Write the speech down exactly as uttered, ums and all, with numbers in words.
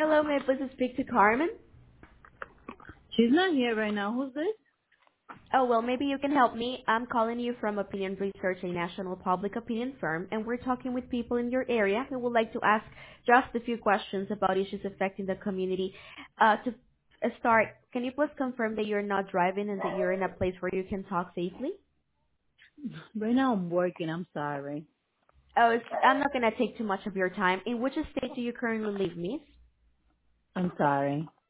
Hello, may I please speak to Carmen? She's not here right now. Who's this? Oh, well, maybe you can help me. I'm calling you from Opinion Research, a national public opinion firm, and we're talking with people in your area who would like to ask just a few questions about issues affecting the community. Uh, to uh, start, can you please confirm that you're not driving and that you're in a place where you can talk safely? Right now I'm working. I'm sorry. Oh, it's, I'm not going to take too much of your time. In which state do you currently live, miss? I'm sorry.